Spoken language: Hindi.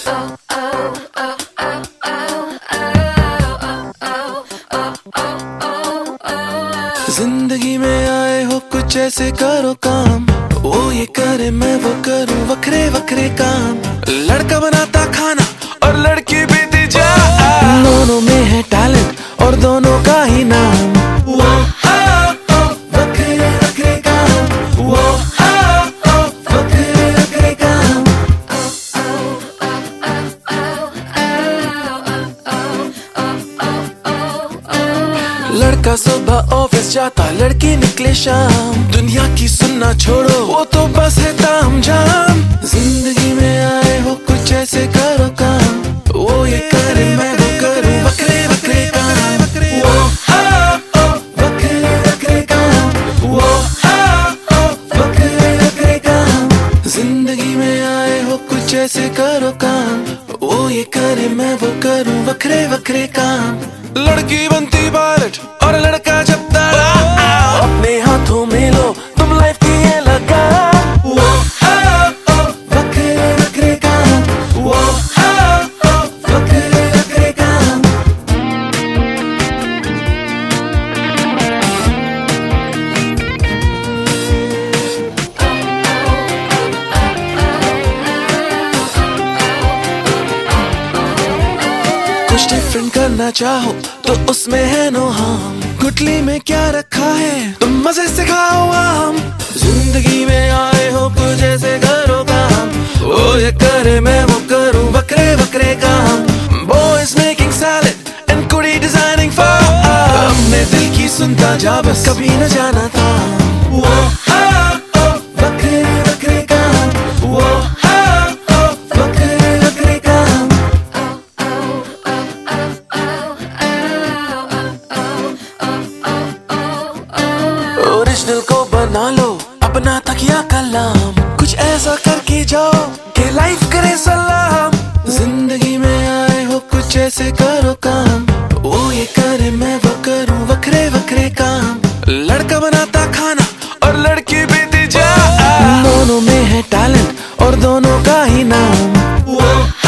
जिंदगी में आए हो कुछ ऐसे करो काम, वो ये करे मैं वो करूं, वखरे वखरे काम। लड़का बनाता खाना और लड़की बीती जा, दोनों में है टैलेंट और दोनों का ही नाम। वो वखरे वखरे काम, वो वखरे वखरे काम। लड़का सुबह ऑफिस जाता, लड़की निकले शाम। दुनिया की सुनना छोड़ो, वो तो बस है ताम झाम। जिंदगी में आए हो कुछ ऐसे करो काम, वो ये करे मैं वो करूं, वखरे वखरे काम। वो वखरे वखरे काम, वो वखरे वखरे काम। जिंदगी में आए हो कुछ ऐसे करो काम, वो ये करे मैं वो करूं, वखरे वखरे काम। लड़की बनती पायलट और लड़का जब तारा, अपने हाथों में लो तुम लाइफ की ये लगा। वो वखरे वखरे काम, वो वखरे वखरे काम। कुछ डिफरेंट करना चाहो तो उसमें है नो हार्म। गुटली में क्या रखा है तुम मजे से खाओ आम। जिंदगी में आए हो कुछ ऐसे करो काम, वो ये करे मैं वो करूं, वखरे वखरे काम। Boys making salad and कुड़ी designing farm, अपने दिल की सुनता जा बस, कभी न जाना था। वो वखरे वखरे काम, वो वखरे वखरे काम। ओरिजिनल को बना लो अपना तकिया कलाम, कुछ ऐसा करके जाओ कि लाइफ करे सलाम। जिंदगी में आए हो कुछ ऐसे करो काम, वो ये करे मैं वो करूं, वखरे वखरे काम। लड़का बनाता खाना और लड़की बीती जा, दोनों में है टैलेंट और दोनों का ही नाम। वो